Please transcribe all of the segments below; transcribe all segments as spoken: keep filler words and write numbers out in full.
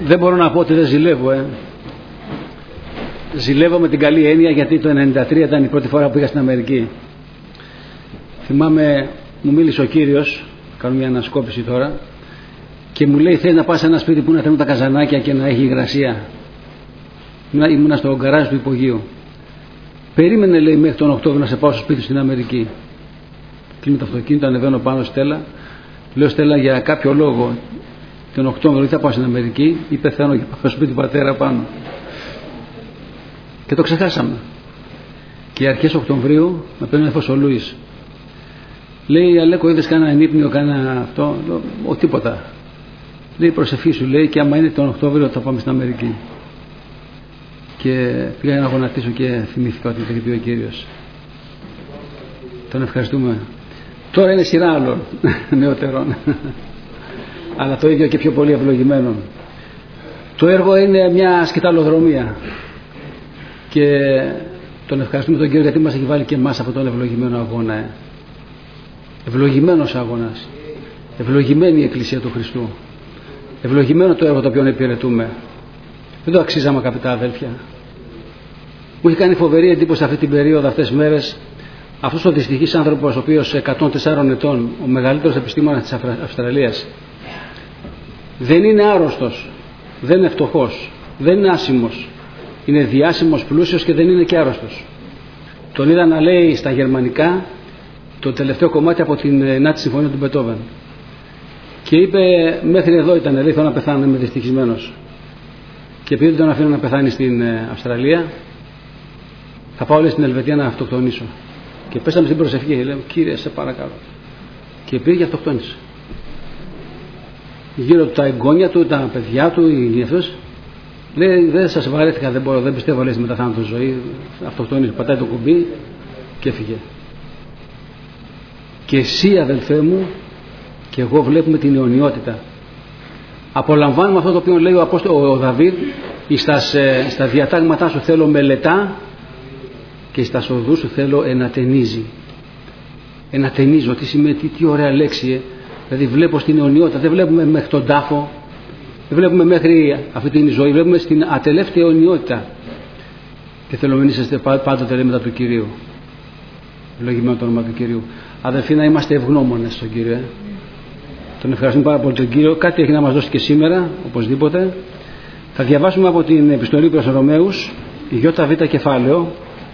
Δεν μπορώ να πω ότι δεν ζηλεύω. Ε. Ζηλεύω με την καλή έννοια, γιατί το ενενήντα τρία ήταν η πρώτη φορά που πήγα στην Αμερική. Θυμάμαι, μου μίλησε ο κύριος, κάνω μια ανασκόπηση τώρα, και μου λέει: θέλει να πας σε ένα σπίτι που να θέλουν τα καζανάκια και να έχει υγρασία. Ήμουνα στο γκαράζ του υπογείου. Περίμενε, λέει, μέχρι τον Οκτώβριο να σε πάω στο σπίτι στην Αμερική. Κλείνω το αυτοκίνητο, ανεβαίνω πάνω Στέλλα. Λέω: Στέλλα, για κάποιο λόγο τον Οκτώβριο ή θα πάω στην Αμερική ή πεθαίνω και πάω στο σπίτι του πατέρα πάνω. Και το ξεχάσαμε. Και αρχές Οκτωβρίου με παίρνει έφος ο Λούις. Λέει: Αλέκο, είδες κανένα ενύπνιο, κανένα αυτό? Λέω: ο τίποτα. Λέει: προσευχή σου, λέει, και άμα είναι τον Οκτώβριο θα πάμε στην Αμερική. Και πήγα να γονατίσω και θυμήθηκα ότι είχε πει ο κύριος. Τον ευχαριστούμε. Τώρα είναι σειρά άλλων νεωτερών. Αλλά το ίδιο και πιο πολύ ευλογημένο. Το έργο είναι μια σκηταλοδρομία. Και τον ευχαριστούμε τον κύριο γιατί μας έχει βάλει και εμάς αυτόν τον ευλογημένο αγώνα. Ε. Ευλογημένος αγώνας. Ευλογημένη η Εκκλησία του Χριστού. Ευλογημένο το έργο το οποίο υπηρετούμε. Δεν το αξίζαμε, αγαπητά αδέλφια. Μου έχει κάνει φοβερή εντύπωση αυτή την περίοδο, αυτές τις μέρες, αυτός ο δυστυχής άνθρωπος, ο οποίος εκατόν τεσσάρων ετών, ο μεγαλύτερος επιστήμονας της Αυστραλίας, δεν είναι άρρωστος, δεν είναι φτωχός, δεν είναι άσημος. Είναι διάσημος, πλούσιος και δεν είναι και άρρωστος. Τον είδα να λέει στα γερμανικά το τελευταίο κομμάτι από την Ενάτη Συμφωνία του Μπετόβεν. Και είπε: μέχρι εδώ ήταν, λέει, θέλω να πεθάνω, είμαι δυστυχισμένος. Και επειδή δεν τον αφήνω να πεθάνει στην Αυστραλία, θα πάω, λέει, στην Ελβετία να αυτοκτονήσω. Και πέσαμε στην προσευχή και λέμε: Κύριε, σε παρακαλώ. Και πήγε και αυτοκτόνησε. Γύρω του τα εγγόνια του, τα παιδιά του, οι αυτός. Λέει: δεν σας βαρέθηκα, δεν μπορώ, δεν πιστεύω, λέει, μετά θάνατο ζωή. Αυτοκτόνησε, πατάει το κουμπί και έφυγε. Και εσύ, αδελφέ μου, και εγώ βλέπουμε την αιωνιότητα. Απολαμβάνουμε αυτό το οποίο λέει ο, Απόστο, ο Δαβίδ: στα, στα διατάγματά σου θέλω μελετά και στα οδούς σου θέλω ενατενίζει. Ενατενίζω, τι σημαίνει, τι, τι ωραία λέξη. Ε. Δηλαδή βλέπω στην αιωνιότητα, δεν βλέπουμε μέχρι τον τάφο, δεν βλέπουμε μέχρι αυτή την ζωή, βλέπουμε στην ατελεύτια αιωνιότητα. Και θέλω να είσαστε πάντοτε, λέει, μετά του Κυρίου. Ευλογημένο το όνομα του Κυρίου. Αδελφοί, να είμαστε ευγνώμονες στον Κύριο. Ε. Τον ευχαριστούμε πάρα πολύ τον Κύριο. Κάτι έχει να μας δώσει και σήμερα, οπωσδήποτε. Θα διαβάσουμε από την επιστολή προς τους Ρωμαίους, ΙΒ κεφάλαιο.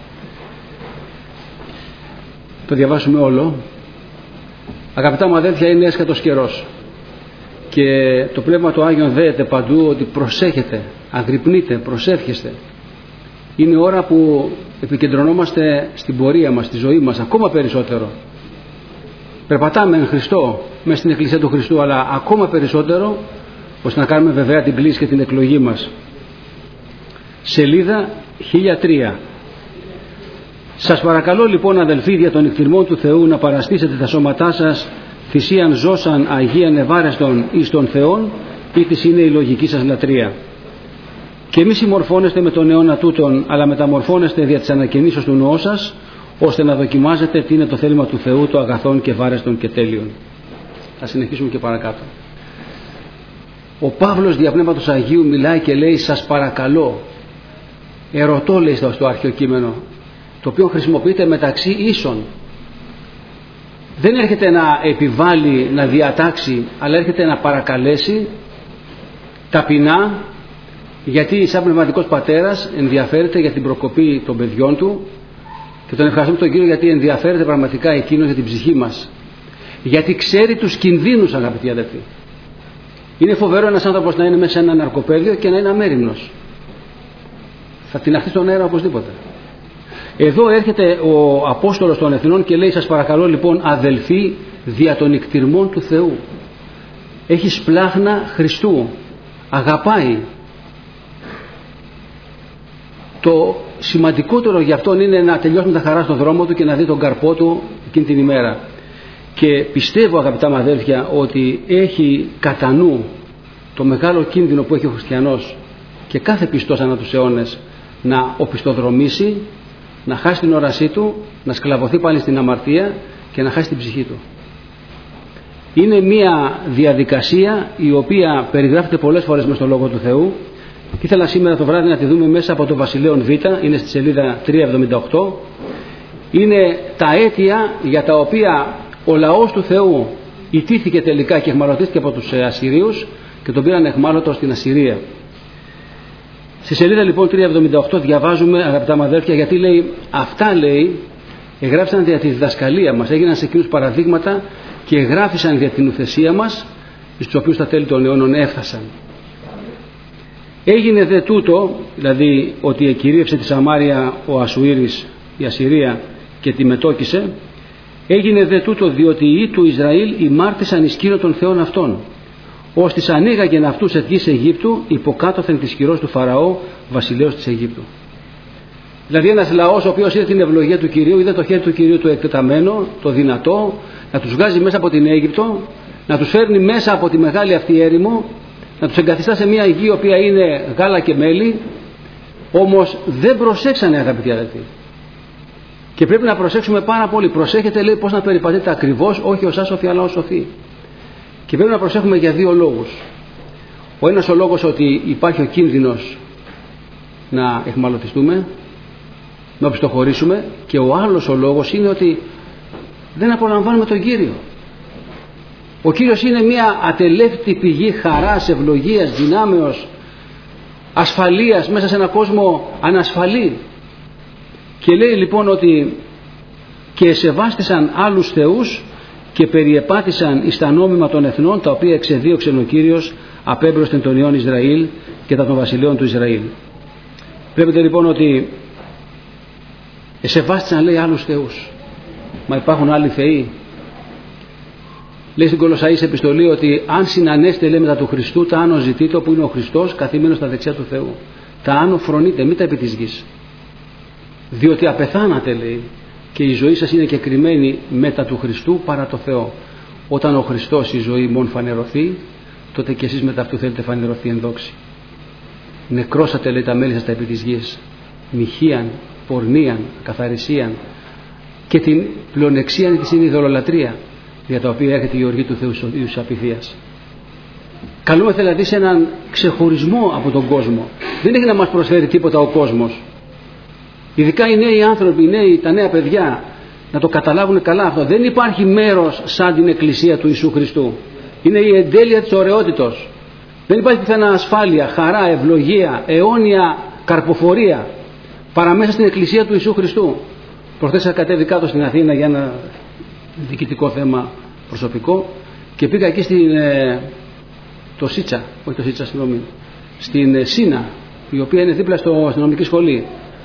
Το διαβάσουμε όλο. Αγαπητά μου αδέλφια, είναι έσχατος καιρός. Και το Πνεύμα του Άγιον δέεται παντού ότι προσέχετε, αγρυπνείτε, προσεύχεστε. Είναι ώρα που επικεντρωνόμαστε στην πορεία μας, στη ζωή μας, ακόμα περισσότερο. Περπατάμε εν Χριστώ, μέσα στην Εκκλησία του Χριστού, αλλά ακόμα περισσότερο, ώστε να κάνουμε βεβαία την κλίση και την εκλογή μας. Σελίδα χίλια τρία. Σας παρακαλώ λοιπόν, αδελφοί, δια των εκτιρμών του Θεού, να παραστήσετε τα σώματά σας θυσίαν ζώσαν αγίαν ευάρεστον εις των Θεών, ή της είναι η λογική σας λατρεία. Και μη συμμορφώνεστε με τον αιώνα τούτον, αλλά μεταμορφώνεστε δια της ανακαινήσεως του νοός σας, ώστε να δοκιμάζετε τι είναι το θέλημα του Θεού, το αγαθόν και βάρεστον και τέλειον. Θα συνεχίσουμε και παρακάτω. Ο Παύλος δια Πνεύματος Αγίου μιλάει και λέει: σας παρακαλώ. Ερωτώ, λέει στο αρχαίο κείμενο, το οποίο χρησιμοποιείται μεταξύ ίσων. Δεν έρχεται να επιβάλλει, να διατάξει, αλλά έρχεται να παρακαλέσει ταπεινά, γιατί σαν πνευματικός πατέρας ενδιαφέρεται για την προκοπή των παιδιών του, και τον ευχαριστούμε τον Κύριο γιατί ενδιαφέρεται πραγματικά εκείνος για την ψυχή μας, γιατί ξέρει τους κινδύνους, αγαπητοί αδελφοί. Είναι φοβερό ένας άνθρωπος να είναι μέσα σε ένα ναρκοπαίδιο και να είναι αμέριμνος. Θα τιναχθεί στον αέρα οπωσδήποτε. Εδώ έρχεται ο Απόστολος των Εθνών και λέει: σας παρακαλώ λοιπόν, αδελφοί, δια των εκτιρμών του Θεού. Έχει σπλάχνα Χριστού, αγαπάει. Το σημαντικότερο για αυτόν είναι να τελειώσει με τα χαρά στον δρόμο του και να δει τον καρπό του εκείνη την ημέρα. Και πιστεύω, αγαπητά μου αδέλφια, ότι έχει κατά νου το μεγάλο κίνδυνο που έχει ο χριστιανός και κάθε πιστός ανά τους αιώνες, να οπισθοδρομήσει, να χάσει την όρασή του, να σκλαβωθεί πάλι στην αμαρτία και να χάσει την ψυχή του. Είναι μια διαδικασία η οποία περιγράφεται πολλές φορές μες στο Λόγο του Θεού. Ήθελα σήμερα το βράδυ να τη δούμε μέσα από το Βασιλέον Β, είναι στη σελίδα τριακόσια εβδομήντα οκτώ. Είναι τα αίτια για τα οποία ο λαός του Θεού ιτήθηκε τελικά και εχμαλωτίστηκε από τους Ασσυρίους και τον πήραν εχμάλωτο στην Ασσυρία. Στη σελίδα λοιπόν τριακόσια εβδομήντα οκτώ διαβάζουμε, αγαπητά μου αδέρφια, γιατί λέει αυτά, λέει, εγγράφησαν για τη διδασκαλία μας, έγιναν σε εκείνους παραδείγματα και εγγράφησαν για την ουθεσία μας, στους οποίους τα τέλη των αιώνων έφτασαν. Έγινε δε τούτο, δηλαδή ότι εκυρίευσε τη Σαμάρια ο Ασουήρης, η Ασσυρία, και τη μετόκισε. Έγινε δε τούτο διότι οι του Ισραήλ ημάρτησαν εις κύριο των θεών αυτών, ως τις ανοίγαγεν αυτούς εις γης Αιγύπτου υποκάτωθεν της χειρός του Φαραώ, βασιλέως της Αιγύπτου. Δηλαδή ένας λαός ο οποίος είδε την ευλογία του Κυρίου, είδε το χέρι του Κυρίου το εκτεταμένο, το δυνατό, να τους βγάζει μέσα από την Αίγυπτο, να τους φέρνει μέσα από τη μεγάλη αυτή έρημο, να τους εγκαθιστά σε μια γη η οποία είναι γάλα και μέλι, όμως δεν προσέξανε, αγαπητοί αδελφοί. Και πρέπει να προσέξουμε πάρα πολύ. Προσέχετε, λέει, πώς να περιπατείτε ακριβώς, όχι ως άσοφοι αλλά ως σοφοί. Και πρέπει να προσέχουμε για δύο λόγους. Ο ένας ο λόγος ότι υπάρχει ο κίνδυνος να εχμαλωτιστούμε, να οπισθοχωρήσουμε, και ο άλλος ο λόγος είναι ότι δεν απολαμβάνουμε τον Κύριο. Ο Κύριος είναι μια ατελεύτη πηγή χαράς, ευλογίας, δυνάμεως, ασφαλείας μέσα σε έναν κόσμο ανασφαλή. Και λέει λοιπόν ότι και εσεβάστησαν άλλους θεούς και περιεπάτησαν εις τα νόμιμα των εθνών, τα οποία εξεδίωξεν ο Κύριος απέμπροσθεν των ιών Ισραήλ και τα των βασιλείων του Ισραήλ. Βλέπετε λοιπόν ότι εσεβάστησαν, λέει, άλλους θεούς. Μα υπάρχουν άλλοι θεοί? Λέει στην Κολοσσαείς επιστολή ότι αν συνανέστε, λέει, μετά του Χριστού, τα άνω ζητείτε, όπου είναι ο Χριστός καθημένος στα δεξιά του Θεού. Τα άνω φρονείτε, μην τα επί της γης. Διότι απεθάνατε, λέει, και η ζωή σας είναι κεκριμένη μετά του Χριστού παρά το Θεό. Όταν ο Χριστός η ζωή μόν φανερωθεί, τότε και εσείς μετά αυτού θέλετε φανερωθεί εν δόξη. Νεκρώσατε, λέει, τα μέλη σας τα επί της γης, μοιχείαν, πορνείαν, καθαρισίαν, και την πλεονεξίαν της είναι η ειδωλολατρία, για τα οποία έρχεται η οργή του Θεού εις απειθίας. Καλούμεθα δηλαδή σε έναν ξεχωρισμό από τον κόσμο. Δεν έχει να μας προσφέρει τίποτα ο κόσμος. Ειδικά οι νέοι άνθρωποι, οι νέοι, τα νέα παιδιά, να το καταλάβουν καλά αυτό. Δεν υπάρχει μέρος σαν την Εκκλησία του Ιησού Χριστού. Είναι η εντέλεια της ωραιότητος. Δεν υπάρχει πιθανά ασφάλεια, χαρά, ευλογία, αιώνια καρποφορία παρά μέσα στην Εκκλησία του Ιησού Χριστού. Προχθές κατέβη κάτω στην Αθήνα για ένα διοικητικό θέμα προσωπικό και πήγα εκεί στην ε, το Σίτσα, όχι το Σίτσα, συγγνώμη, στην ε, Σίνα, η οποία είναι δίπλα στο αστυνομική σχολή.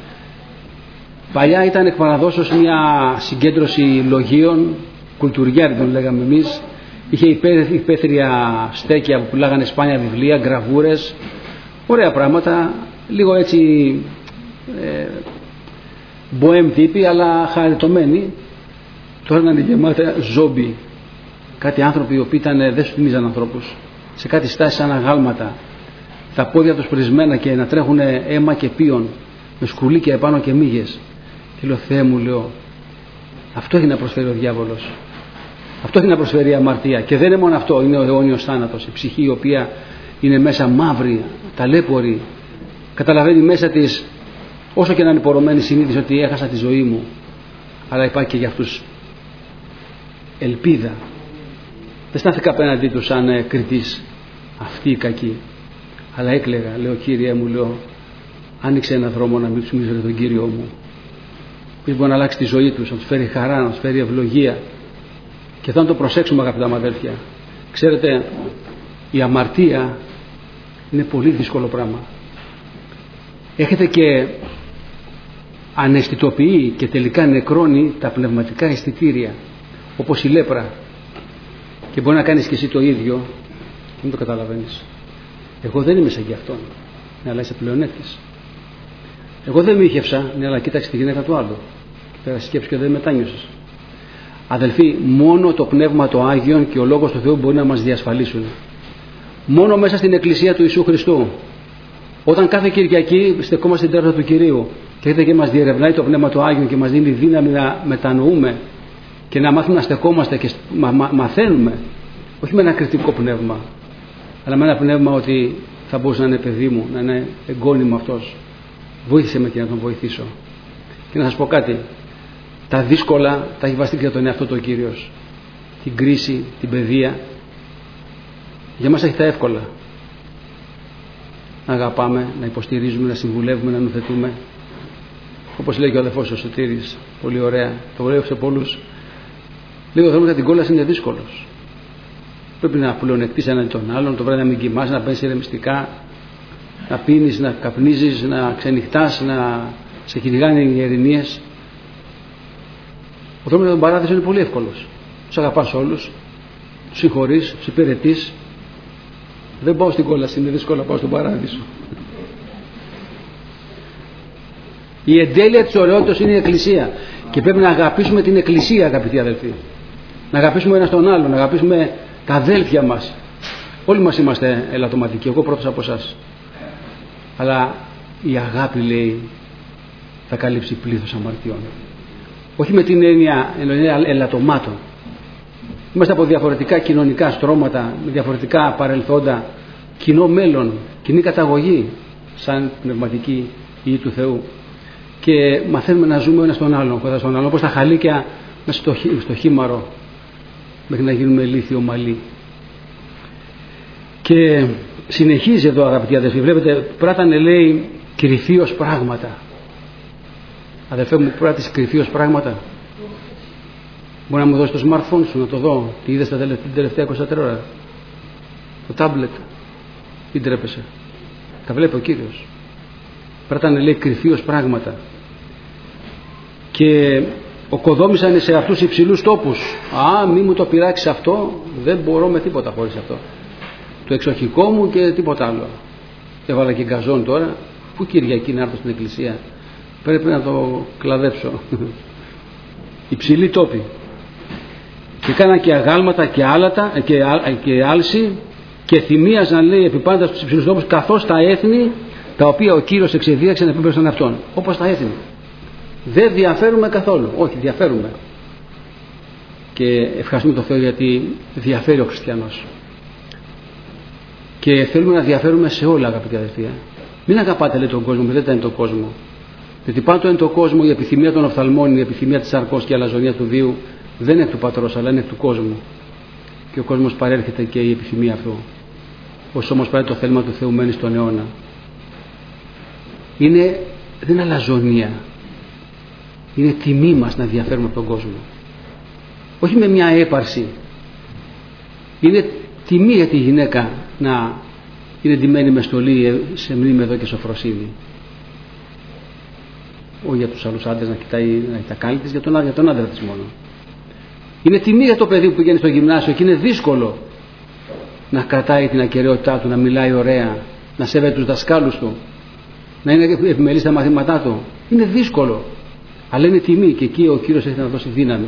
Παλιά ήταν εκ παραδόσεως μια συγκέντρωση λογίων, κουλτουριάριδων λέγαμε εμείς. Είχε υπαίθρια στέκια που πουλάγανε σπάνια βιβλία, γραβούρες, ωραία πράγματα, λίγο έτσι ε, μποέμ τύποι, αλλά χαριτωμένοι. Τώρα ήταν γεμάτα ζόμπι, κάτι άνθρωποι οι οποίοι ήταν, δεν σου θυμίζαν ανθρώπους, σε κάτι στάσεις σαν αγάλματα, τα πόδια τους πρισμένα και να τρέχουν αίμα και πίον, με σκουλίκια επάνω και μύγες. Και λέω, Θεέ μου, λέω, αυτό έχει να προσφέρει ο διάβολος. Αυτό έχει να προσφέρει η αμαρτία. Και δεν είναι μόνο αυτό, είναι ο αιώνιος θάνατος. Η ψυχή η οποία είναι μέσα μαύρη, ταλέπορη, καταλαβαίνει μέσα της, όσο και να είναι πορωμένη συνείδηση ότι έχασα τη ζωή μου, αλλά υπάρχει και για αυτούς ελπίδα. Δεν στάθηκα απέναντί τους σαν ε, κριτής, αυτή η κακή, αλλά έκλαιγα, λέω, Κύριε μου, λέω, άνοιξε ένα δρόμο να μην τους μιλήσω για τον Κύριό μου. Ποιος μπορεί να αλλάξει τη ζωή τους, να τους φέρει χαρά, να τους φέρει ευλογία. Και θα το προσέξουμε, αγαπητά μου αδέλφια. Ξέρετε, η αμαρτία είναι πολύ δύσκολο πράγμα. Έχετε και αναισθητοποιεί και τελικά νεκρώνει τα πνευματικά αισθητήρια, όπως η λέπρα. Και μπορεί να κάνεις και εσύ το ίδιο και μην το καταλαβαίνεις. Εγώ δεν είμαι σαν και αυτόν, ναι, αλλά είσαι πλεονέκτης. Εγώ δεν μύχευσα, ναι, αλλά κοίταξε τη γυναίκα του άλλου. Πέρασε σκέψη και δεν μετάνιωσες. Αδελφοί, μόνο το Πνεύμα το Άγιον και ο Λόγος του Θεού μπορεί να μας διασφαλίσουν. Μόνο μέσα στην Εκκλησία του Ιησού Χριστού. Όταν κάθε Κυριακή στεκόμαστε στην τέρτα του Κυρίου και έρχεται και μας διερευνάει το Πνεύμα το Άγιον και μας δίνει δύναμη να μετανοούμε και να μάθουμε να στεκόμαστε και μα, μα, μαθαίνουμε όχι με ένα κριτικό πνεύμα, αλλά με ένα πνεύμα ότι θα μπορούσε να είναι παιδί μου, να είναι εγγόνι μου αυτός. Βοήθησε με και να τον βοηθήσω. Και να σας πω κάτι, τα δύσκολα τα έχει βαστεί για τον εαυτό του ο Κύριος. Την κρίση, την παιδεία. Για μας έχει τα εύκολα. Να αγαπάμε, να υποστηρίζουμε, να συμβουλεύουμε, να νουθετούμε. Όπως λέει και ο αδελφός ο Σωτήρης, πολύ ωραία, το λέω σε πολλούς. Λέει ο δρόμος για την κόλαση είναι δύσκολος. Πρέπει να πλεονεκτείς έναν τον άλλον, το βράδυ να μην κοιμάσαι, να παίρνεις ηρεμιστικά, να πίνεις, να καπνίζεις, να ξενυχτάς, να σε κυνηγάνε οι ειρηνίες. Ο δρόμος για τον παράδεισο είναι πολύ εύκολος. Τους αγαπάς όλους, τους συγχωρείς, τους υπηρετείς. Δεν πάω στην κόλαση, είναι δύσκολο να πάω στον παράδεισο. Η εντέλεια της ωραιότητας είναι η Εκκλησία και πρέπει να αγαπήσουμε την Εκκλησία, αγαπητοί αδελφοί. Να αγαπήσουμε ένας τον άλλον, να αγαπήσουμε τα αδέλφια μας. Όλοι μας είμαστε ελαττωματικοί, εγώ πρώτος από εσάς. Αλλά η αγάπη, λέει, θα καλύψει πλήθος αμαρτιών. Όχι με την έννοια ελαττωμάτων. Είμαστε από διαφορετικά κοινωνικά στρώματα, με διαφορετικά παρελθόντα, κοινό μέλλον, κοινή καταγωγή, σαν πνευματική ή του Θεού. Και μαθαίνουμε να ζούμε ένας τον άλλον, κοντά στον άλλον, όπως τα χαλίκια μέσα στο, στο χήμαρο, μέχρι να γίνουμε λίθιο μαλλί. Και συνεχίζει εδώ, αγαπητοί αδελφοί, βλέπετε, πράτανε, λέει, κρυφίως πράγματα. Αδελφέ μου, πράττεις κρυφίως πράγματα. Μπορεί να μου δώσει το smartphone σου να το δω, τι είδες τα τελευταία, την τελευταία είκοσι τέσσερις ώρα. Το τάμπλετ. Μην τρέπεσαι. Τα βλέπει ο Κύριος. Πράτανε, λέει, κρυφίως πράγματα. Και οκοδόμησαν σε αυτούς υψηλούς τόπους. Α, μη μου το πειράξεις αυτό, δεν μπορώ με τίποτα χωρίς αυτό. Το εξοχικό μου και τίποτα άλλο. Έβαλα και γκαζόν τώρα. Πού Κυριακή να έρθω στην εκκλησία? Πρέπει να το κλαδέψω. Υψηλοί τόποι. Και κάναν και αγάλματα και άλατα και, και άλση και θυμίαζαν, λέει, επί πάντα στους υψηλούς τόπους, καθώς τα έθνη τα οποία ο Κύριος εξεδίαξε να πει στον αυτόν. Όπως τα έθνη. Δεν διαφέρουμε καθόλου. Όχι, διαφέρουμε. Και ευχαριστούμε τον Θεό γιατί διαφέρει ο χριστιανός. Και θέλουμε να διαφέρουμε σε όλα, αγαπητοί αδελφοί. Μην αγαπάτε, λέει, τον κόσμο, μην δεν είναι τον κόσμο. Γιατί πάντοτε είναι το κόσμο, η επιθυμία των οφθαλμών, η επιθυμία της σαρκός και η αλαζονία του βίου δεν είναι του πατρός, αλλά είναι του κόσμου. Και ο κόσμος παρέρχεται και η επιθυμία αυτού. Όσο όμως πάει το θέλημα του Θεού μένει στον αιώνα. Είναι, δεν είναι αλαζονία. Είναι τιμή μας να διαφέρουμε από τον κόσμο. Όχι με μια έπαρση. Είναι τιμή για τη γυναίκα να είναι ντυμένη με στολή, σε μνήμεδο και σοφροσύνη. Όχι για τους άλλους άντρες να κοιτάει, να έχει τα κάλλη της, για τον, για τον άντρα της μόνο. Είναι τιμή για το παιδί που πηγαίνει στο γυμνάσιο και είναι δύσκολο να κρατάει την ακεραιότητά του, να μιλάει ωραία, να σέβεται τους δασκάλους του, να είναι επιμελής στα μαθήματά του. Είναι δύσκολο, αλλά είναι τιμή και εκεί ο Κύριος έχει να δώσει δύναμη.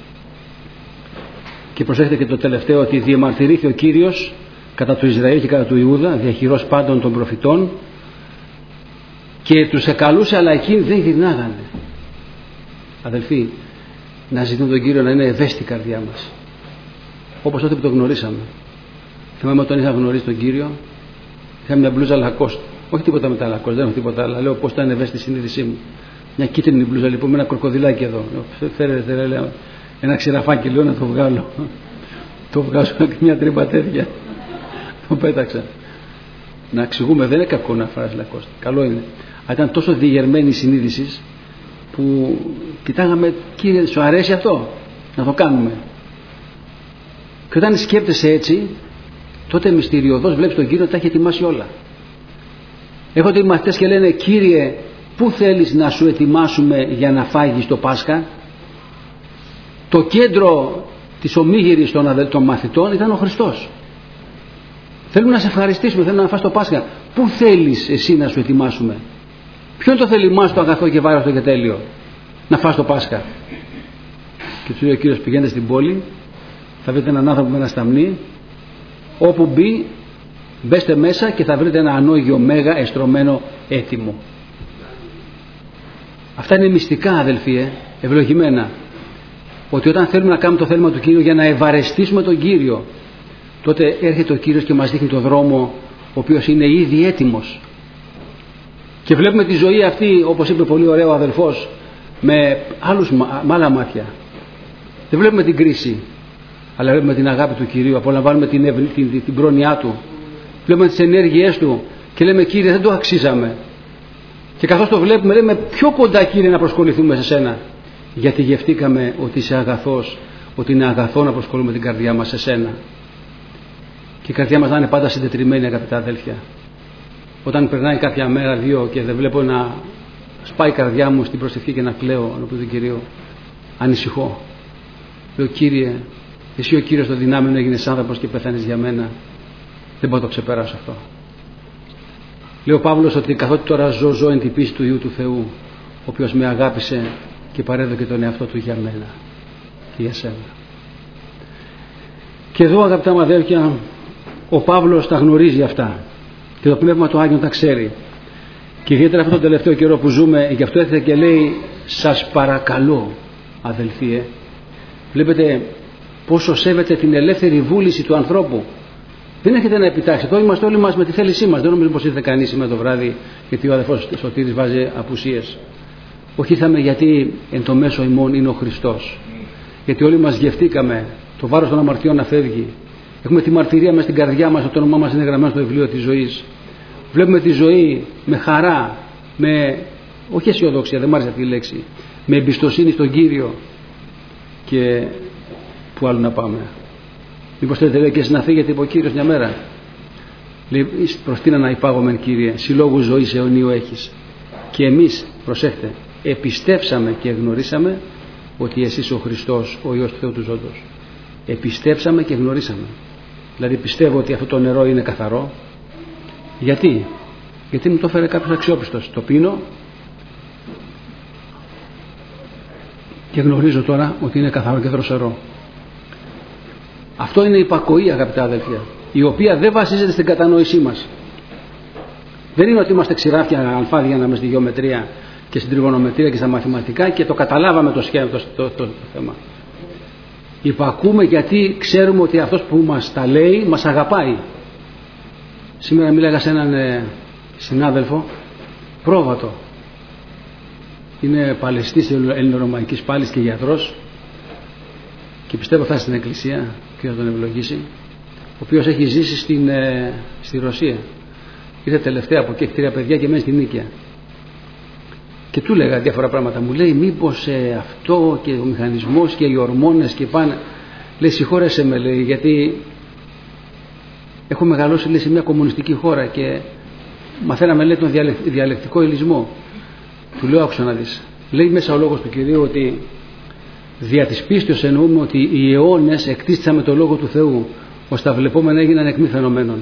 Και προσέχετε και το τελευταίο, ότι διαμαρτυρήθηκε ο Κύριος κατά του Ισραήλ και κατά του Ιούδα, διαχειρός πάντων των προφητών, και τους εκαλούσε, αλλά εκείνοι δεν γυρνάγανε. Αδελφοί, να ζητούμε τον Κύριο να είναι ευαίσθητη η καρδιά μας, όπως τότε που τον γνωρίσαμε. Θυμάμαι όταν είχα γνωρίσει τον Κύριο, είχα μια μπλούζα λακόστ. Όχι τίποτα με τα λακόστ, δεν έχω τίποτα, αλλά λέω πώς ήταν ευαίσθητη η συνείδησή μου. Μια κίτρινη μπλούζα, λοιπόν, με ένα κροκοδιλάκι εδώ. Θέλετε, λέω, ένα ξηραφάκι, λέω, να το βγάλω. Το βγάζω και μια τρύπα τέτοια. Το πέταξα. Να εξηγούμε, δεν είναι κακό να φοράς λακόστ. Καλό είναι. Αλλά ήταν τόσο διηγερμένη η συνείδηση που κοιτάγαμε, Κύριε, σου αρέσει αυτό? Να το κάνουμε. Και όταν σκέπτεσαι έτσι, τότε μυστηριωδώς βλέπεις τον Κύριο ότι τα έχει ετοιμάσει όλα. Έχονται οι μαθητές και λένε, Κύριε, πού θέλεις να σου ετοιμάσουμε για να φάγεις το Πάσχα? Το κέντρο της ομίγυρης των, των μαθητών ήταν ο Χριστός. Θέλουμε να σε ευχαριστήσουμε, θέλουμε να φας το Πάσχα. Πού θέλεις εσύ να σου ετοιμάσουμε? Ποιο είναι το θέλημά σου το αγαθό και βάρος το και τέλειο? Να φας το Πάσχα. Και του λέει ο Κύριος, πηγαίνετε στην πόλη, θα βρείτε έναν άνθρωπο με ένα σταμνί, όπου μπει, μπέστε μέσα και θα βρείτε ένα ανώγιο μέγα εστρωμένο έτοιμο. Αυτά είναι μυστικά, αδελφοί, ε, ευλογημένα. Ότι όταν θέλουμε να κάνουμε το θέλημα του Κύριου για να ευαρεστήσουμε τον Κύριο, τότε έρχεται ο Κύριος και μας δείχνει το δρόμο ο οποίος είναι ήδη έτοιμος. Και βλέπουμε τη ζωή αυτή, όπως είπε πολύ ωραίο ο αδελφός, με, άλλους, με άλλα μάτια. Δεν βλέπουμε την κρίση, αλλά βλέπουμε την αγάπη του Κυρίου, απολαμβάνουμε την, την, την, την πρόνοιά Του, βλέπουμε τις ενέργειές Του και λέμε, Κύριε, δεν το αξίζαμε. Και καθώς το βλέπουμε λέμε, πιο κοντά, Κύριε, να προσκοληθούμε σε Σένα, γιατί γευτήκαμε ότι είσαι αγαθός, ότι είναι αγαθό να προσκολούμε την καρδιά μας σε Σένα. Και η καρδιά μας να είναι πάντα συντετριμμένη, αγαπητά αδέλφια. Όταν περνάει κάποια μέρα, δύο και δεν βλέπω να σπάει η καρδιά μου στην προσευχή και να κλαίω ενώπιον του Κυρίου, ανησυχώ. Λέω, Κύριε, Εσύ ο Κύριος των δυνάμεων έγινες άνθρωπος και πέθανες για μένα. Δεν μπορώ να το ξεπεράσω αυτό. Λέει ο Παύλος ότι καθότι τώρα ζω, ζω εν την πίστη του Υιού του Θεού, ο οποίος με αγάπησε και παρέδωκε τον εαυτό Του για μένα και για σένα. Και εδώ, αγαπητά μου αδέλφια, ο Παύλος τα γνωρίζει αυτά και το Πνεύμα του Άγιον τα ξέρει. Και ιδιαίτερα αυτόν τον τελευταίο καιρό που ζούμε, γι' αυτό έρχεται και λέει, σας παρακαλώ, αδελφοί, ε. Βλέπετε πόσο σέβεται την ελεύθερη βούληση του ανθρώπου. Δεν έχετε να επιτάξει. Εδώ είμαστε όλοι μας με τη θέλησή μας. Δεν νομίζω πως ήρθε κανείς σήμερα το βράδυ γιατί ο αδελφός Σωτήρης βάζει απουσίες. Όχι, ήρθαμε γιατί εν το μέσο ημών είναι ο Χριστός. Γιατί όλοι μας γευτήκαμε το βάρος των αμαρτιών να φεύγει. Έχουμε τη μαρτυρία μέσα στην καρδιά μας ότι το όνομά μας είναι γραμμένο στο βιβλίο της ζωής. Βλέπουμε τη ζωή με χαρά, με όχι αισιοδοξία, δεν μ' άρεσε αυτή η λέξη, με εμπιστοσύνη στον Κύριο. Και πού άλλο να πάμε? Μήπως θέλετε, λέει, και εσείς να φύγετε, είπε ο Κύριος μια μέρα. Λέει, προς τι να υπάγομεν, Κύριε, συλλόγου ζωής αιωνίου έχεις. Και εμείς, προσέχτε, επιστέψαμε και γνωρίσαμε ότι εσύ είσαι ο Χριστός, ο Υιός του Θεού του Ζώντος. Επιστέψαμε και γνωρίσαμε. Δηλαδή πιστεύω ότι αυτό το νερό είναι καθαρό. Γιατί? Γιατί μου το έφερε κάποιος αξιόπιστος. Το πίνω και γνωρίζω τώρα ότι είναι καθαρό και δροσερό. Αυτό είναι η υπακοή, αγαπητά αδελφιά, η οποία δεν βασίζεται στην κατανόησή μας. Δεν είναι ότι είμαστε ξηράφια αλφάδια ανάμεσα στη γεωμετρία και στην τριγωνομετρία και στα μαθηματικά και το καταλάβαμε το σχέδιο, το, το, το, το θέμα. Υπακούμε γιατί ξέρουμε ότι αυτός που μας τα λέει μας αγαπάει. Σήμερα μίλαγα σε έναν ε, συνάδελφο, πρόβατο. Είναι παλαιστής ελληνορωμαϊκής πάλης και γιατρός και πιστεύω θα είναι στην εκκλησία και θα τον ευλογήσει, ο οποίος έχει ζήσει στην, ε, στη Ρωσία. Ήρθε τελευταία από εκεί, έχει τρία παιδιά και μένει στην Νίκαια. Και του έλεγα διάφορα πράγματα. Μου λέει, μήπως ε, αυτό και ο μηχανισμός και οι ορμόνες και πάνε. Λέει, συγχώρεσέ με, λέει, γιατί έχω μεγαλώσει, λέει, σε μια κομμουνιστική χώρα και μαθαίναμε, λέει, τον διαλεκτικό ελισμό. Του λέω, άκουσα να δεις. Λέει μέσα ο λόγος του Κυρίου ότι δια της πίστεως εννοούμε ότι οι αιώνες εκτίστησαν με το λόγο του Θεού, ώστε τα βλεπόμενα έγιναν εκ μη φαινομένων.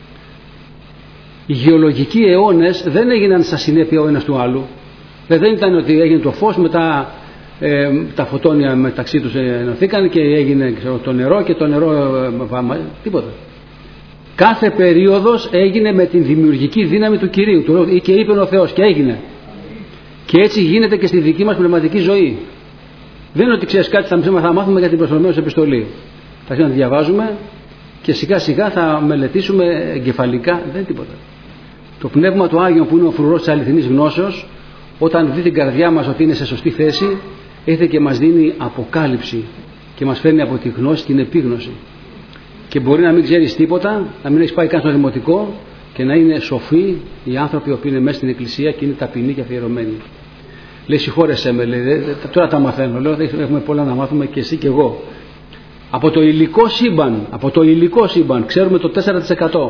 Οι γεωλογικοί αιώνες δεν έγιναν σαν συνέπεια ο ένας του άλλου. Δεν ήταν ότι έγινε το φως, μετά ε, τα φωτόνια μεταξύ τους ενωθήκαν και έγινε, ξέρω, το νερό και το νερό ε, τίποτα. Κάθε περίοδος έγινε με την δημιουργική δύναμη του Κυρίου του, και είπε ο Θεός και έγινε. Και έτσι γίνεται και στη δική μας πνευματική ζωή. Δεν είναι ότι ξέρεις κάτι, θα, θα μάθουμε για την προσωπική επιστολή. Θα αρχίσουμε να διαβάζουμε και σιγά σιγά θα μελετήσουμε εγκεφαλικά. Δεν είναι τίποτα. Το Πνεύμα του Άγιον που είναι ο φρουρός της αληθινής γνώσεως, όταν δει την καρδιά μας ότι είναι σε σωστή θέση, έρχεται και μας δίνει αποκάλυψη και μας φέρνει από τη γνώση την επίγνωση. Και μπορεί να μην ξέρεις τίποτα, να μην έχεις πάει καν στο δημοτικό και να είναι σοφοί οι άνθρωποι που είναι μέσα στην εκκλησία και είναι ταπεινοί και αφιερωμένοι. Λέει, συγχώρεσέ με, λέει, τώρα τα μαθαίνω. Λέω, έχουμε πολλά να μάθουμε και εσύ και εγώ. Από το υλικό σύμπαν, από το υλικό σύμπαν ξέρουμε το τέσσερα τοις εκατό.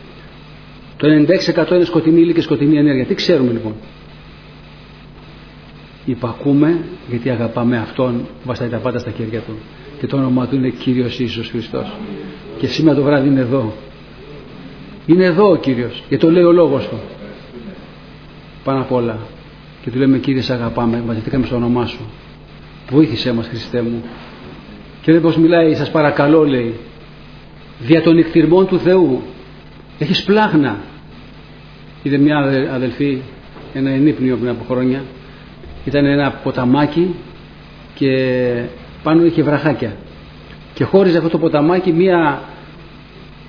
Το ενενήντα έξι τοις εκατό είναι σκοτεινή ύλη και σκοτεινή ενέργεια. Τι ξέρουμε λοιπόν? Υπακούμε γιατί αγαπάμε Αυτόν που βαστάει τα πάντα στα χέρια Του. Και το όνομα Του είναι Κύριος Ιησούς Χριστός. Και σήμερα το βράδυ είναι εδώ. Είναι εδώ ο Κύριος και το λέει ο λόγος Του. Πάνω απ' όλα. Και Του λέμε, Κύριε, σε αγαπάμε, μαζευτήκαμε στο όνομά Σου. Βοήθησέ μας, Χριστέ μου. Και δεν πως μιλάει, σας παρακαλώ, λέει, δια των νυχτηρμών του Θεού. Έχεις πλάχνα. Είδε μια αδελφή, ένα ενύπνιο πριν από χρόνια. Ήταν ένα ποταμάκι και πάνω είχε βραχάκια. Και χώριζε αυτό το ποταμάκι μια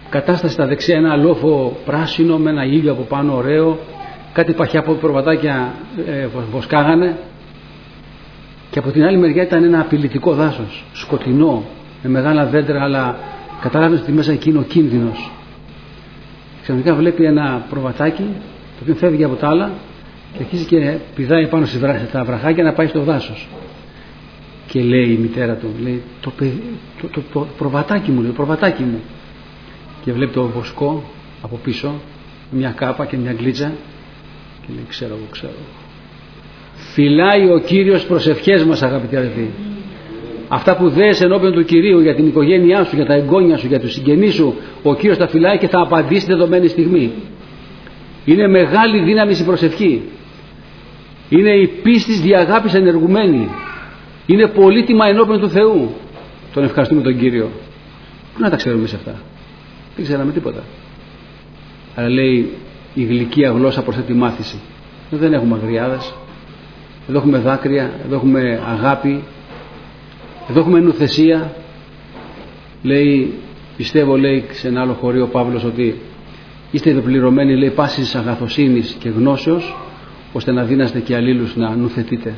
κατάσταση στα δεξιά, ένα λόφο πράσινο με ένα ήλιο από πάνω ωραίο, κάτι παχιά από προβατάκια ε, βοσκάγανε, και από την άλλη μεριά ήταν ένα απειλητικό δάσος, σκοτεινό, με μεγάλα δέντρα, αλλά καταλάβαινε ότι μέσα εκεί είναι ο κίνδυνος. Ξαφνικά βλέπει ένα προβατάκι το οποίο φεύγει από τα άλλα και αρχίζει και πηδάει πάνω στα βραχάκια να πάει στο δάσος. Και λέει η μητέρα του, λέει, το, παιδί, το, το, το προβατάκι μου, λέει, το προβατάκι μου. Και βλέπει το βοσκό από πίσω, μια κάπα και μια γκλίτσα, και λέει, ξέρω εγώ, ξέρω. Φυλάει ο Κύριος προσευχές μας, αγαπητοί αδελφοί. Αυτά που δες ενώπιον του Κυρίου για την οικογένειά σου, για τα εγγόνια σου, για τους συγγενείς σου, ο Κύριος τα φυλάει και θα απαντήσει τη δεδομένη στιγμή. Είναι μεγάλη δύναμη στην προσευχή. Είναι η πίστη δι' αγάπης ενεργουμένη. Είναι πολύτιμα ενώπιον του Θεού. Τον ευχαριστούμε τον Κύριο. Πού να τα ξέρουμε εμείς αυτά? Δεν ξέραμε τίποτα. Αλλά λέει, η γλυκία γλώσσα προσθέτει μάθηση. Δεν έχουμε αγριάδες. Εδώ έχουμε δάκρυα, εδώ έχουμε αγάπη, εδώ έχουμε νουθεσία. Λέει, πιστεύω, λέει σε ένα άλλο χωρίο ο Παύλος, ότι είστε επιπληρωμένοι, λέει, πάσης αγαθοσύνης και γνώσεως, ώστε να δίναστε και αλλήλους να νουθετείτε.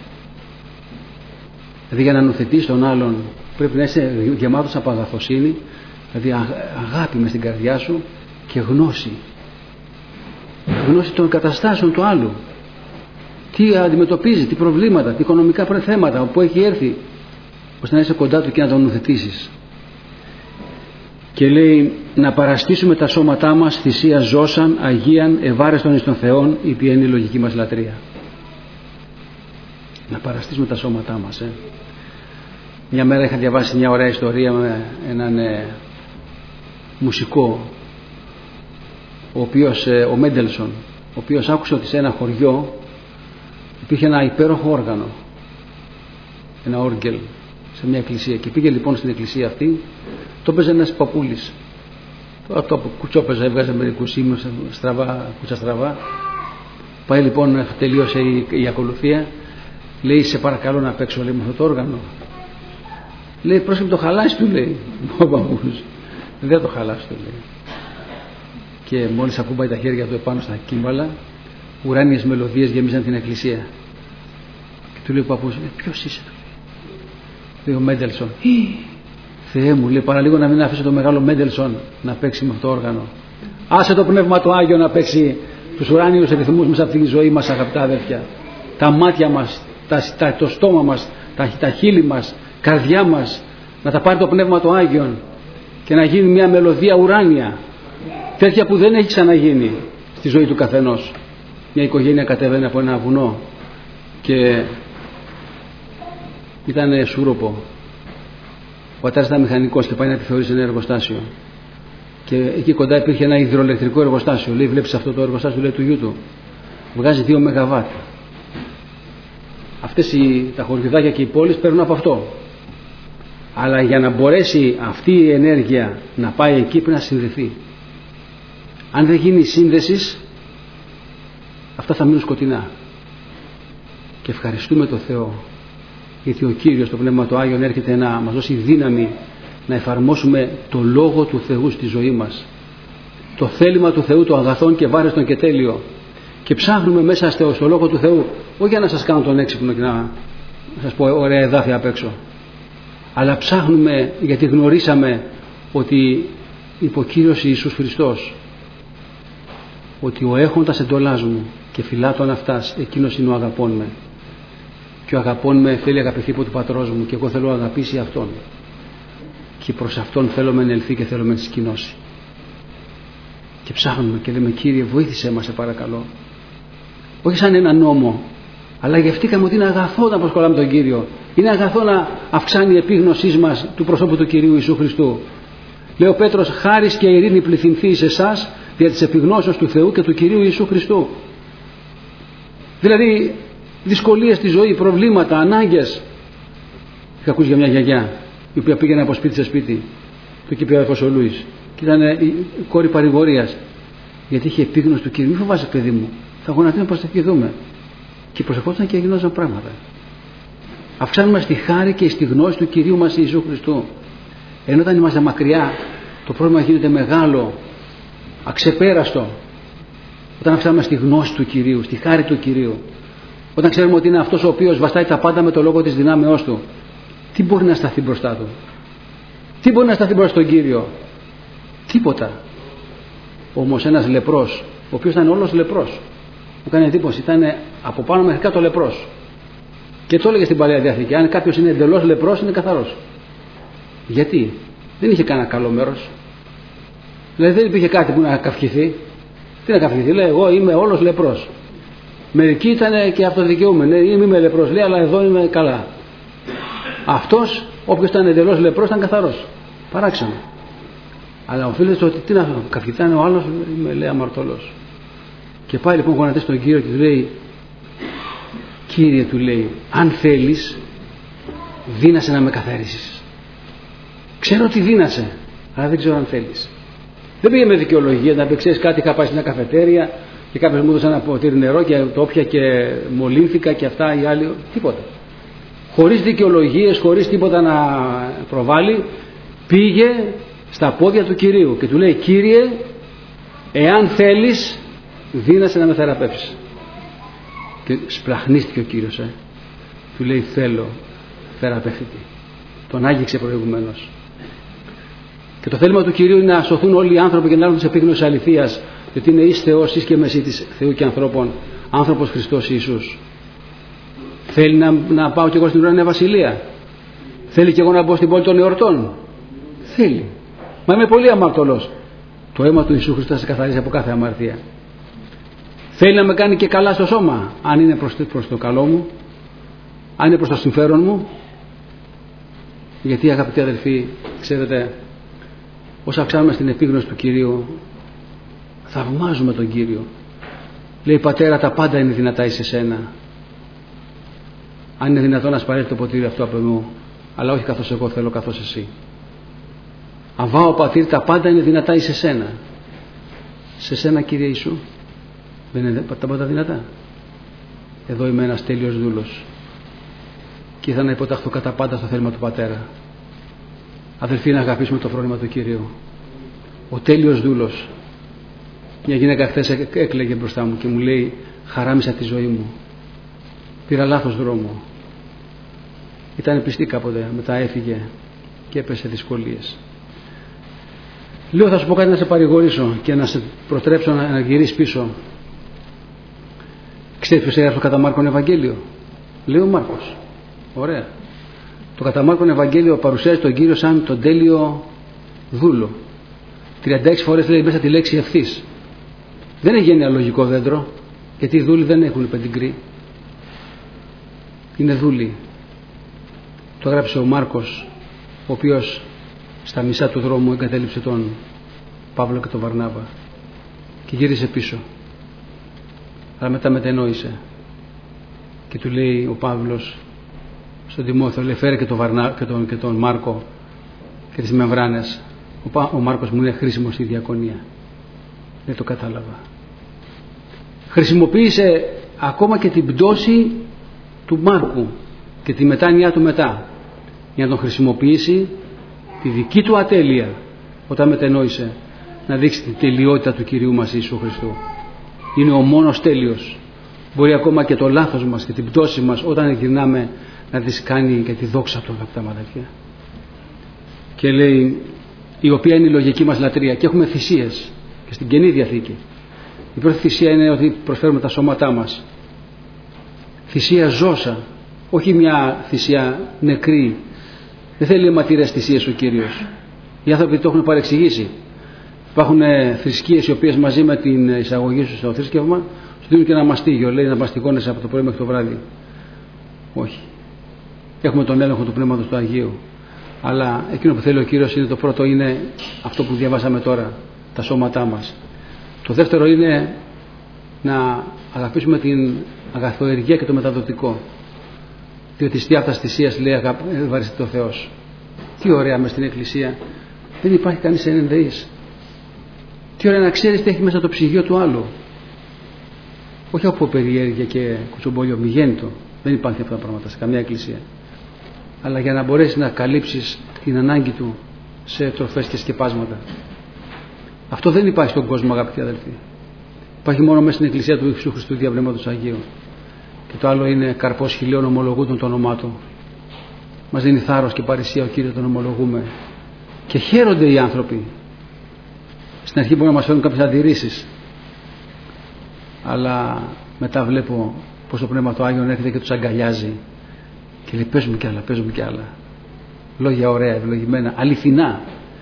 Δηλαδή για να νουθετείς τον άλλον πρέπει να είσαι γεμάτος από αγαθοσύνη, δηλαδή αγάπη μες στην καρδιά σου, και γνώση. Γνώση των καταστάσεων του άλλου. Τι αντιμετωπίζει, τι προβλήματα, τι οικονομικά θέματα, όπου έχει έρθει, ώστε να είσαι κοντά του και να τον νουθετήσεις. Και λέει, να παραστήσουμε τα σώματά μας θυσία ζώσαν, αγίαν, ευάρεστον εις των Θεών, η οποία είναι η λογική μας λατρεία. Να παραστήσουμε τα σώματά μας. Ε. Μια μέρα είχα διαβάσει μια ωραία ιστορία με έναν ε, μουσικό, ο οποίος, ε, ο Μέντελσον, ο οποίος άκουσε ότι σε ένα χωριό υπήρχε ένα υπέροχο όργανο, ένα όργελ σε μια εκκλησία, και πήγε λοιπόν στην εκκλησία αυτή. Το έπαιζε ένας παππούλης. Αυτό που κουτσόπαιζε, έβγαζε μερικούς ύμνους στραβά, κούτσα στραβά. Πάει λοιπόν, τελείωσε η, η ακολουθία. Λέει, σε παρακαλώ να παίξω, λέει, με αυτό το όργανο. Λέει, πρόσεχε το χαλάσει, του λέει ο παππούλης. Δεν το χαλάσει, του λέει. Και μόλις ακούμπάει τα χέρια του επάνω στα κύμπαλα, ουράνιες μελωδίες γεμίζαν την εκκλησία. Και του λέει ο παππούς, ποιος είσαι? Λέει ο Μέντελσον. Θεέ μου, λέει, παραλίγο να μην αφήσω το μεγάλο Μέντελσον να παίξει με αυτό το όργανο. Άσε το Πνεύμα το Άγιο να παίξει τους ουράνιους ρυθμούς μέσα από τη ζωή μας, αγαπητά αδέρφια. Τα μάτια μας, τα, τα, το στόμα μας, τα, τα χείλη μας, καρδιά μας, να τα πάρει το Πνεύμα το Άγιον και να γίνει μια μελωδία ουράνια, τέτοια που δεν έχει ξαναγίνει στη ζωή του καθενός. Μια οικογένεια κατέβαινε από ένα βουνό και ήταν σούροπο. Ο πατέρας ήταν μηχανικός και πάει να επιθεωρήσει ένα εργοστάσιο. Και εκεί κοντά υπήρχε ένα υδροελεκτρικό εργοστάσιο. Λέει, βλέπεις αυτό το εργοστάσιο, λέει, του γιού του? Βγάζει δύο μεγαβάτ. Αυτές οι, τα χωριδάκια και οι πόλεις παίρνουν από αυτό. Αλλά για να μπορέσει αυτή η ενέργεια να πάει εκεί πρέπει να συνδεθεί. Αν δεν γίνει σύνδεση, αυτά θα μείνουν σκοτεινά. Και ευχαριστούμε τον Θεό, γιατί ο Κύριος, το Πνεύμα του Άγιον, έρχεται να μας δώσει δύναμη να εφαρμόσουμε το Λόγο του Θεού στη ζωή μας, το θέλημα του Θεού, το αγαθόν και βάρεστον και τέλειο. Και ψάχνουμε μέσα στο, στο Λόγο του Θεού, όχι για να σας κάνω τον έξυπνο και να σας πω ωραία εδάφια απ' έξω, αλλά ψάχνουμε γιατί γνωρίσαμε ότι είπε ο Κύριος Ιησούς Χριστός, ότι ο έχοντας εντολάς μου και φυλάτων αυτάς, εκείνος είναι ο αγαπών με. Και ο αγαπών με θέλει αγαπηθεί από του πατρός μου, και εγώ θέλω αγαπήσει αυτόν. Και προς αυτόν θέλω με ενελθεί και θέλω με σκηνώσει. Και ψάχνουμε και λέμε, Κύριε, βοήθησέ μας, σε παρακαλώ. Όχι σαν ένα νόμο, αλλά γευτήκαμε ότι είναι αγαθό να προσκολάμε τον Κύριο. Είναι αγαθό να αυξάνει η επίγνωσή μας του προσώπου του Κυρίου Ιησού Χριστού. Λέει ο Πέτρος, χάρις και ειρήνη πληθυνθεί σε εσάς δια της επιγνώσεως του Θεού και του Κυρίου Ιησού Χριστού. Δηλαδή, δυσκολίες στη ζωή, προβλήματα, ανάγκες. Είχα ακούσει για μια γιαγιά, η οποία πήγαινε από σπίτι σε σπίτι, το εκεί πήγε ο Λούις, και ήταν η κόρη παρηγορίας, γιατί είχε επίγνωση του Κυρίου. Μη φοβάσαι, παιδί μου, θα γονατίσουμε να προσευχηθούμε. Και προσευχόταν και γινόταν πράγματα. Αυξάνουμε στη χάρη και στη γνώση του Κυρίου μας Ιησού Χριστού. Ενώ όταν είμαστε μακριά, Το πρόβλημα γίνεται μεγάλο, αξεπέραστο, όταν φτάνουμε στη γνώση του Κυρίου, στη χάρη του Κυρίου. Όταν ξέρουμε ότι είναι αυτός ο οποίος βαστάει τα πάντα με το λόγο της δυνάμεώς του. Τι μπορεί να σταθεί μπροστά του? Τι μπορεί να σταθεί μπροστά στον Κύριο? Τίποτα. Όμως ένας λεπρός, ο οποίος ήταν όλος λεπρός, μου κάνει εντύπωση, ήταν από πάνω μέχρι κάτω λεπρός. Και το έλεγε στην Παλαιά Διαθήκη, αν κάποιος είναι εντελώς λεπρός, είναι καθαρός. Γιατί? Δεν είχε κανένα καλό μέρος. Δηλαδή δεν υπήρχε κάτι που να καυχηθεί. Τι να καυχηθεί? Λέει, εγώ είμαι όλος λεπρός. Μερικοί ήταν και αυτοδικαιούμενοι. Είμαι λεπρός, λέει, αλλά εδώ είμαι καλά. Αυτός, όποιος ήταν εντελώς λεπρός, ήταν καθαρός. Παράξενο. Αλλά οφείλεται ότι τι να καυχηθεί, ο άλλος, είμαι, λέει, αμαρτωλός. Και πάει λοιπόν γονατές στον Κύριο και του λέει, Κύριε, του λέει, αν θέλεις, δύνασε να με καθαρίσεις. Ξέρω ότι δύνασε, αλλά δεν ξέρω αν θέλεις. Δεν πήγε με δικαιολογία να πει, ξέρεις κάτι, είχα πάει σε μια καφετέρια και κάποιος μου έδωσε ένα ποτήρι νερό και το όποια και μολύνθηκα και αυτά οι άλλοι. Τίποτα. Χωρίς δικαιολογίες, χωρίς τίποτα να προβάλλει, πήγε στα πόδια του Κυρίου και του λέει, Κύριε, εάν θέλεις, δύνασε να με θεραπεύσεις. Και σπλαχνίστηκε ο Κύριος, ε. του λέει, θέλω, θεραπεύτη. Τον άγγιξε προηγουμένως. Και το θέλημα του Κυρίου είναι να σωθούν όλοι οι άνθρωποι και να έρθουν σε επίγνωση αληθείας, γιατί είναι εις Θεός, εις και Μεσίτης Θεού και ανθρώπων, άνθρωπος Χριστός Ιησούς. Θέλει να, να πάω κι εγώ στην ουρανία βασιλεία? Θέλει κι εγώ να μπω στην πόλη των εορτών? Θέλει. Μα είμαι πολύ αμαρτωλός. Το αίμα του Ιησού Χριστού θα σε καθαρίσει από κάθε αμαρτία. Θέλει να με κάνει και καλά στο σώμα, αν είναι προς, προς το καλό μου, αν είναι προς το συμφέρον μου. Γιατί, αγαπητοί αδελφοί, ξέρετε, όσο αυξάνουμε στην επίγνωση του Κυρίου, θαυμάζουμε τον Κύριο. Λέει, Πατέρα, τα πάντα είναι δυνατά εις εσένα. Αν είναι δυνατόν να σπαρέσει το ποτήρι αυτό από μου, αλλά όχι καθώς εγώ θέλω, καθώς εσύ. Αβάω, Πατήρ, τα πάντα είναι δυνατά εις εσένα. Σε σένα, Κύριε Ιησού, δεν είναι τα πάντα δυνατά? Εδώ είμαι ένας τέλειος δούλος και ήθελα να υποταχθώ κατά πάντα στο θέλημα του Πατέρα. Αδελφοί, να αγαπήσουμε το φρόνημα του Κυρίου. Ο τέλειος δούλος. Μια γυναίκα χθες έκλαιγε μπροστά μου και μου λέει, χαράμισα τη ζωή μου, πήρα λάθος δρόμο. Ήταν πιστή κάποτε, μετά έφυγε και έπεσε σε δυσκολίες. Λέω, θα σου πω κάτι να σε παρηγορήσω και να σε προτρέψω να, να γυρίσεις πίσω. Ξέρεις ποιος έγραψε το κατά Μάρκον Ευαγγέλιο? Λέει ο Μάρκος. Ωραία. Το κατά Μάρκον Ευαγγέλιο παρουσιάζει τον Κύριο σαν τον τέλειο δούλο. τριάντα έξι φορές λέει μέσα τη λέξη ευθύς. Δεν είναι γενεαλογικό δέντρο, γιατί οι δούλοι δεν έχουν πεντιγκρί. Είναι δούλοι. Το έγραψε ο Μάρκος, ο οποίος στα μισά του δρόμου εγκατέλειψε τον Παύλο και τον Βαρνάβα και γύρισε πίσω. Αλλά μετά μετενόησε και του λέει ο Παύλος στον Τιμόθεο, λέει, φέρε και τον, Βαρνά, και τον, και τον Μάρκο και τις μεμβράνες. Ο, ο Μάρκος μου είναι χρήσιμος στη διακονία. Δεν το κατάλαβα. Χρησιμοποίησε ακόμα και την πτώση του Μάρκου και τη μετάνοιά του μετά για να τον χρησιμοποιήσει τη δική του ατέλεια όταν μετενόησε, να δείξει την τελειότητα του Κυρίου μας Ιησού Χριστού. Είναι ο μόνος τέλειος. Μπορεί ακόμα και το λάθος μας και την πτώση μας όταν γυρνάμε να τις κάνει για τη δόξα του, αγαπητά μαδερφιά. Και λέει, η οποία είναι η λογική μας λατρεία, και έχουμε θυσίες και στην Καινή Διαθήκη. Η πρώτη θυσία είναι ότι προσφέρουμε τα σώματά μας. Θυσία ζώσα, όχι μια θυσία νεκρή. Δεν θέλει αιματηρές θυσίες ο Κύριος. Οι άνθρωποι το έχουν παρεξηγήσει. Υπάρχουν θρησκείες οι οποίες μαζί με την εισαγωγή σου στο θρήσκευμα σου δίνουν και ένα μαστίγιο. Λέει να μαστιγώνεσαι από το πρωί μέχρι το βράδυ. Όχι. Έχουμε τον έλεγχο του Πνεύματος του Αγίου. Αλλά εκείνο που θέλει ο Κύριος είναι, το πρώτο είναι αυτό που διαβάσαμε τώρα, τα σώματά μας. Το δεύτερο είναι να αγαπήσουμε την αγαθοεργία και το μεταδοτικό. Διότι στη αυτής θυσίας λέει ευαριστεί το Θεός. Τι ωραία μες στην Εκκλησία. Δεν υπάρχει κανείς ενενδεής. Τι ωραία να ξέρεις τι έχει μέσα το ψυγείο του άλλου. Όχι από περιέργεια και κουτσομπόλιο, μη γέννητο. Δεν υπάρχει αυτά τα πράγματα σε καμιά εκκλησία. Αλλά για να μπορέσεις να καλύψεις την ανάγκη του σε τροφές και σκεπάσματα. Αυτό δεν υπάρχει στον κόσμο, αγαπητοί αδελφοί. Υπάρχει μόνο μέσα στην Εκκλησία του Ιησού Χριστού Διαπνεύματος Αγίου. Και το άλλο είναι καρπός χιλίων ομολογούντων το όνομά Του. Μας δίνει θάρρος και παρησία ο Κύριος, τον ομολογούμε. Και χαίρονται οι άνθρωποι. Στην αρχή μπορεί να μας φέρουν κάποιες αντιρρήσεις. Αλλά μετά βλέπω πως το Πνεύμα του Άγιον έρχεται και τους αγκαλιάζει. Και λέει παίζουμε κι άλλα, παίζουμε κι άλλα. Λόγια ωραία, ευλογημένα, αληθινά.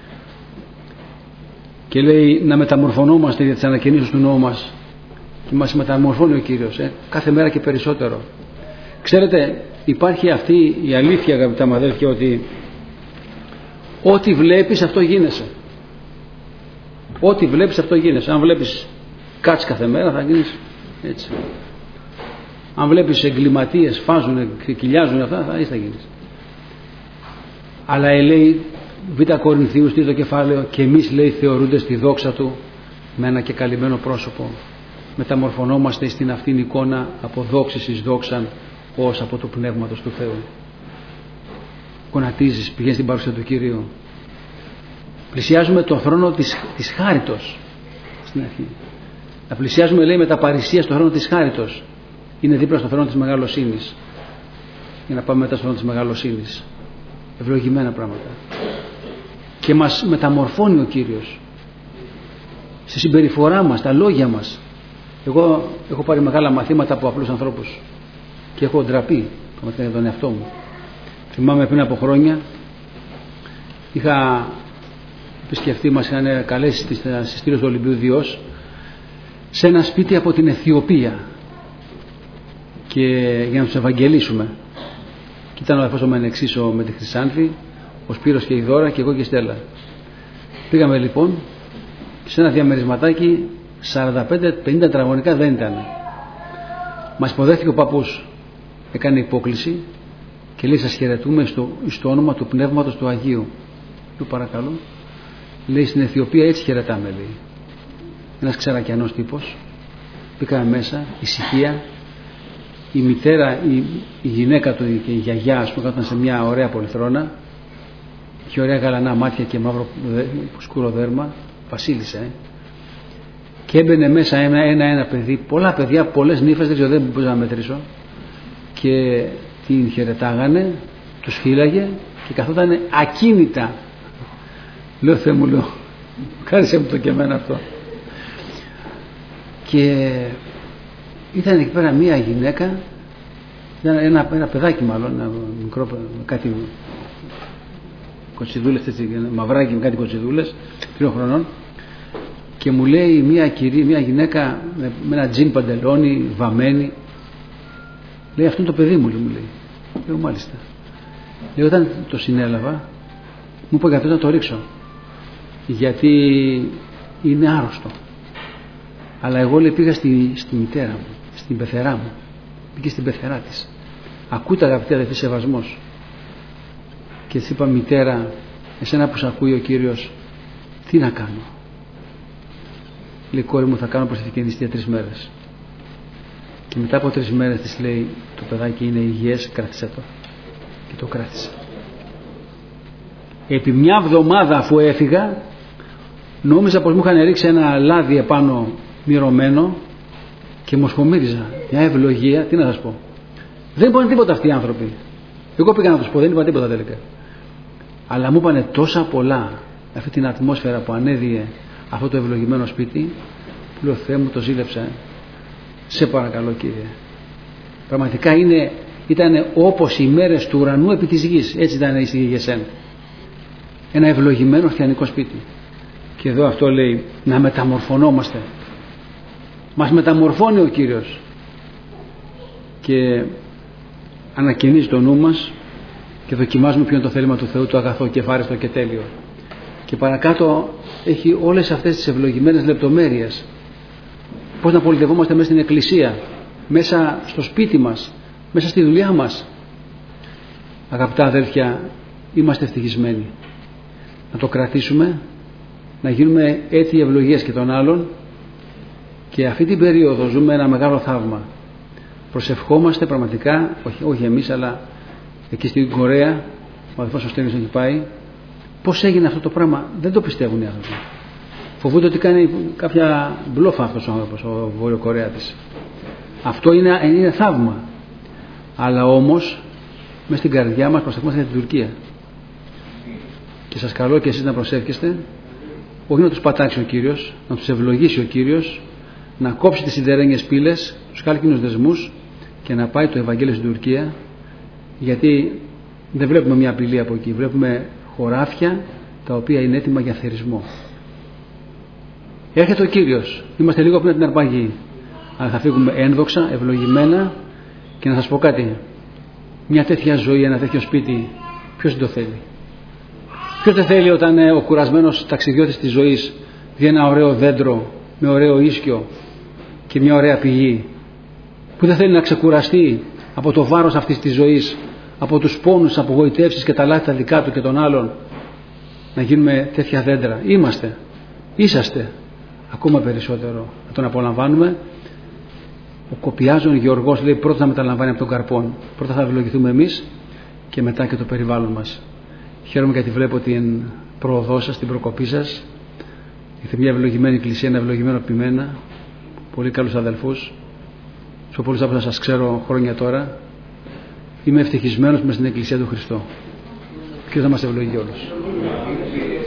Και λέει να μεταμορφωνόμαστε για τις ανακαινήσεις του νόμου μας. Και μας μεταμορφώνει ο Κύριος, ε, κάθε μέρα και περισσότερο. Ξέρετε, υπάρχει αυτή η αλήθεια, αγαπητά μου αδέλφια, ότι ό,τι βλέπεις αυτό γίνεσαι. Ό,τι βλέπεις αυτό γίνεσαι. Αν βλέπεις κάτς κάθε μέρα θα γίνεις έτσι. Αν βλέπεις εγκληματίες φάζουν και κοιλιάζουν αυτά, θα, θα γίνεις. Αλλά ε, λέει Β' Κορινθίους τρίτο κεφάλαιο, και εμείς λέει θεωρούνται στη δόξα Του με ένα και καλυμμένο πρόσωπο. Μεταμορφωνόμαστε στην αυτήν εικόνα από δόξης εις δόξαν ως από το Πνεύματος του Θεού. Γονατίζεις, πηγαίνεις στην παρουσία του Κυρίου. Πλησιάζουμε τον θρόνο της, της χάριτος στην αρχή. Να πλησιάζουμε, λέει, με τα παρησία στον θρόνο της χάριτος. Είναι δίπλα στον θρόνο της μεγαλοσύνης. Για να πάμε μετά στον θρόνο της μεγαλοσύνης. Ευλογημένα πράγματα. Και μας μεταμορφώνει ο Κύριος στη συμπεριφορά μας, τα λόγια μας. Εγώ έχω πάρει μεγάλα μαθήματα από απλούς ανθρώπους και έχω ντραπεί για τον εαυτό μου. Θυμάμαι πριν από χρόνια είχα επισκεφτεί, μας είχαν καλέσει στις στήλες του Ολυμπίου Διός σε ένα σπίτι από την Αιθιοπία και για να τους ευαγγελίσουμε. Και ήταν ο αδερφός ο Μενεξής με τη Χρυσάνθη, ο Σπύρος και η Δώρα και εγώ και η Στέλλα. Πήγαμε λοιπόν σε ένα διαμερισματάκι, σαράντα πέντε πενήντα τετραγωνικά δεν ήταν. Μας υποδέχθηκε ο παππούς, έκανε υπόκληση και λέει σας χαιρετούμε στο, στο όνομα του Πνεύματος του Αγίου. Του παρακαλώ. Λέει στην Αιθιοπία έτσι χαιρετάμε, λέει. Ένας ξερακιανός τύπος. Πήγαμε μέσα, ησυχία. Η μητέρα, η, η γυναίκα του και η γιαγιά, ας πούμε, ήταν σε μια ωραία πολυθρόνα. Είχε ωραία γαλανά μάτια και μαύρο σκούρο δέρμα. Βασίλισσα, ε. Και έμπαινε μέσα ένα-ένα ένα παιδί, πολλά παιδιά, πολλές νύφες, δεν ξέρω, δεν μπορούσα να μετρήσω. Και την χαιρετάγανε, τους φύλαγε και καθόταν ακίνητα. Λέω Θεέ μου, λέω, χάρισε μου το και εμένα αυτό. Και ήταν εκεί πέρα μία γυναίκα, ένα, ένα, ένα παιδάκι μάλλον, ένα μικρό, κάτι κοτσιδούλες, έτσι, μαυράκι με κάτι κοτσιδούλες, τριών χρονών. Και μου λέει μια, κυρία, μια γυναίκα με, με ένα τζιν παντελόνι, βαμμένη, λέει αυτό είναι το παιδί μου, λέει, μου λέει. Λέω μάλιστα. Λέω όταν το συνέλαβα, μου είπε καθώς να το ρίξω, γιατί είναι άρρωστο. Αλλά εγώ, λέει, πήγα στη, στη μητέρα μου, στην πεθερά μου, πήγε στην πεθερά της. Ακούτε, αγαπητοί αδελφοί, σεβασμός. Και της είπα, μητέρα, εσένα που σ' ακούει ο Κύριος, τι να κάνω. Λέει, κόρη μου, θα κάνω προσευχική νηστεία τρεις μέρες. Και μετά από τρεις μέρες της λέει, το παιδάκι είναι υγιές, κράτησε το. Και το κράτησε. Επί μια εβδομάδα αφού έφυγα, νόμιζα πως μου είχαν ρίξει ένα λάδι επάνω μυρωμένο και μοσχομύριζα. Μια ευλογία, τι να σας πω. Δεν είπαν τίποτα αυτοί οι άνθρωποι. Εγώ πήγα να τους πω, δεν είπα τίποτα τελικά. Αλλά μου είπανε τόσα πολλά, αυτή την ατμόσφαιρα που ανέδιε αυτό το ευλογημένο σπίτι, που λέω Θεέ μου, το ζήλεψα. Σε παρακαλώ, Κύριε. Πραγματικά είναι, ήταν όπως οι μέρες του ουρανού επί της γης. Έτσι ήταν η Γεσέν. Ένα ευλογημένο χριστιανικό σπίτι. Και εδώ αυτό λέει, να μεταμορφωνόμαστε. Μας μεταμορφώνει ο Κύριος και ανακαινίζει το νου μας και δοκιμάζουμε ποιο είναι το θέλημα του Θεού, το αγαθό και ευχάριστο και τέλειο. Και παρακάτω έχει όλες αυτές τις ευλογημένες λεπτομέρειες. Πώς να πολιτευόμαστε μέσα στην εκκλησία, μέσα στο σπίτι μας, μέσα στη δουλειά μας. Αγαπητά αδέλφια, είμαστε ευτυχισμένοι. Να το κρατήσουμε, να γίνουμε έτοιοι ευλογίες και των άλλων, και αυτή την περίοδο ζούμε ένα μεγάλο θαύμα. Προσευχόμαστε πραγματικά, όχι, όχι εμείς, αλλά εκεί στην Κορέα, ο αδελφός ο Στέλιος έχει πάει, Πώς έγινε αυτό το πράγμα, δεν το πιστεύουν οι άνθρωποι. Φοβούνται ότι κάνει κάποια μπλόφα αυτός ο άνθρωπος, ο Βορειοκορεάτης. Αυτό είναι, είναι θαύμα. Αλλά όμως, μες στην καρδιά μας προσευχόμαστε για την Τουρκία. Και σας καλώ και εσείς να προσεύχεστε, όχι να τους πατάξει ο Κύριος, να τους ευλογήσει ο Κύριος, να κόψει τις σιδερένιες πύλες, τους χάλκινους δεσμούς και να πάει το Ευαγγέλιο στην Τουρκία, γιατί δεν βλέπουμε μια απειλή από εκεί, βλέπουμε χωράφια τα οποία είναι έτοιμα για θερισμό. Έρχεται ο Κύριος, είμαστε λίγο πριν την αρπαγή, αλλά θα φύγουμε ένδοξα, ευλογημένα. Και να σας πω κάτι, μια τέτοια ζωή, ένα τέτοιο σπίτι, ποιος το θέλει? Ποιος δεν θέλει όταν ο κουρασμένος ταξιδιώτης της ζωής δει ένα ωραίο δέντρο με ωραίο ίσκιο και μια ωραία πηγή, που δεν θέλει να ξεκουραστεί από το βάρος αυτής της ζωής, από τους πόνους, τις απογοητεύσεις και τα λάθη τα δικά του και των άλλων, να γίνουμε τέτοια δέντρα? Είμαστε, είσαστε ακόμα περισσότερο να τον απολαμβάνουμε. Ο Κοπιάζων Γεωργός λέει πρώτα θα μεταλαμβάνει από τον καρπόν, πρώτα θα ευλογηθούμε εμείς και μετά και το περιβάλλον μας. Χαίρομαι γιατί βλέπω την προοδό σας, την προκοπή σας. Είστε μια ευλογημένη εκκλησία, ένα ευλογημένο ποιμένα, πολύ καλούς αδελφούς. Πιο πολλούς από να σας ξέρω χρόνια τώρα. Είμαι ευτυχισμένος μες στην εκκλησία του Χριστό. Και θα μας ευλογεί όλους.